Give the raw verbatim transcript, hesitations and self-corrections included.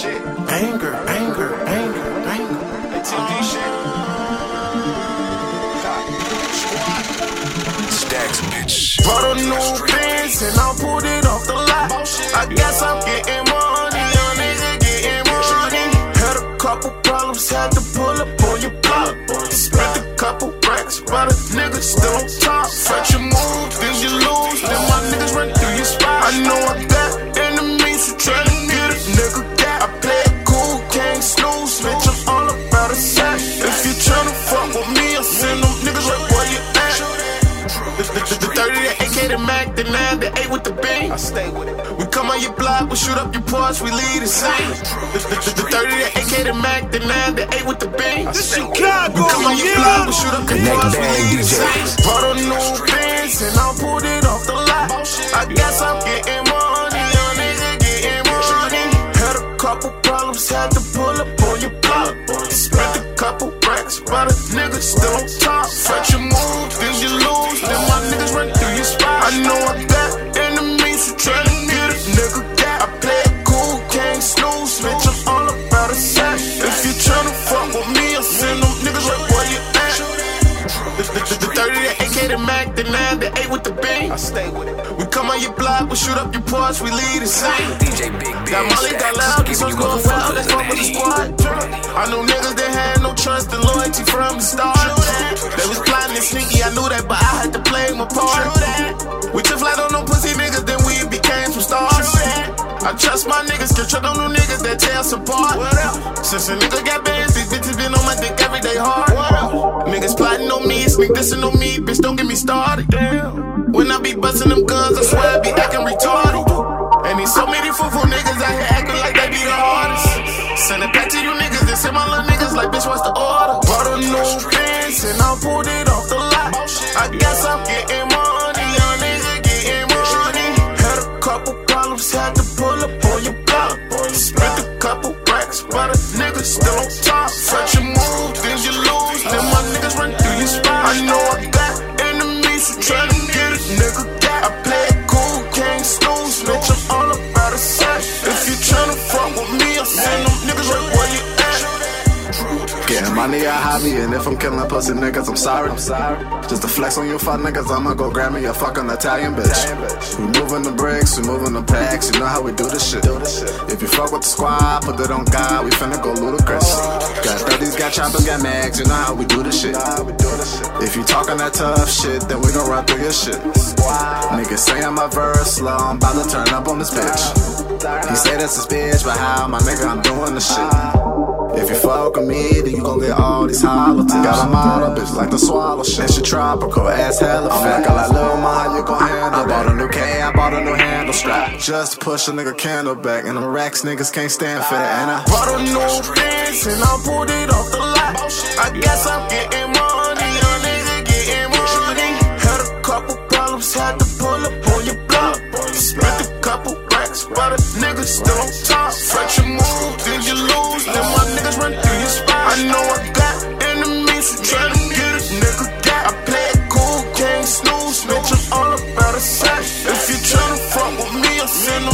shit. Anger, anger, anger, anger. That T M D shit. Stacks, bitch. Bought a new Benz and I pulled it off the lot. I guess I'm getting money, young nigga getting money. Had a couple problems, had to pull up on your block. Spent a couple racks, but a nigga still on top. Such a move, then you lose, then my niggas run through your spot. I know I got enemies who try to get a nigga got. I play it cool, can't snooze, bitch, I'm all about a sack. If you tryna fuck with me, I'll send them niggas right where you at. The, the, the, the thirty, the A K, the Mac, the nine, the eight with the beam. I stay with it. We come on your block, we shoot up your porch, we lead the scene. The, the, the, the thirty, the A K, the Mac, the nine, the eight with the beam. This Chicago, we come on your block, we shoot up your Connect porch, we Bang lead the D J. scene. Bought a new Benz and I pulled it off the lot. I guess I'm getting money, young nigga getting money. Had a couple problems, had to pull up on your block. Spent a couple racks, but a nigga still on top. Such a move, then you lose, then my niggas run through your spot. I know I got enemies who try to get a nigga got. I play it cool, can't snooze, bitch, I'm all about a sack. If you tryna fuck with me, I'll send them niggas right where you at. The, the, the, the thirty, the A K, the Mac, the nine, the eight with the beam. I stay with it. We come on your block, we shoot up your porch, we lead the scene. D J Big Big Got Molly, got loud, this one's going wild, that's one with the squad. I know niggas that had no trust and loyalty from the start. They was plotting and sneaky, I knew that, but I had to play my part. We took flight on them pussy niggas, then we became some stars. I trust my niggas, can't trust on them niggas that tear us apart. Since a nigga got bands, these bitches been on my dick every day hard. Niggas plotting on me, sneak dissing on me, bitch, don't get me started. When I be busting them guns, I swear I be acting retarded. And these so many fool-fool niggas out here acting like they be the hardest. Send it back to you niggas, then send my little niggas like, bitch, what's the order? Bought a new Benz and I pulled it off the lot. I guess I'm getting money, young nigga getting money. Had a couple problems, had to pull up on your block. Spent a couple racks, but a nigga still on top. Such a move, then you lose, then my niggas run through your spot. I know I got enemies who try to get a nigga got. I play it cool, can't snooze, bitch, I'm all about a sack. If you tryna fuck with me, I'll send them niggas right where you at. Getting money a hobby, and if I'm killing pussy niggas, I'm sorry. I'm sorry. Just to flex on you fuck niggas, I'ma go grab me a fucking Italian bitch. We moving the bricks, we moving the packs, you know how we do this shit. If you fuck with the squad, put it on God, we finna go ludicrous. Got thirties, got choppers, got mags, you know how we do this shit. If you talking that tough shit, then we gon' run through your shit. Niggas say I'm a verse slow, I'm about to turn up on this bitch. He say that's his bitch, but how, my nigga, I'm doing the shit. If you fuck with me, then you gon' get all these hollow tips. Got a model, bitch, like the swallow shit. She tropical, ass hella fat. Got like Lil Ma, how you gon' handle? I bought a new K, I bought a new handle strap. Just to push a nigga candle back. And the racks niggas can't stand for that. And I bought a new Benz and I pulled it off the lot. I guess I'm getting money, young nigga getting money. Had a couple problems, had to pull up on your block. Spent a couple racks, but a nigga still on top. Such a move, then you lose, then my niggas run through your spot. I know I got enemies who try to get a nigga got. I play it cool, can't snooze, bitch, I'm all about a sack. If you tryna fuck with me, I'll send them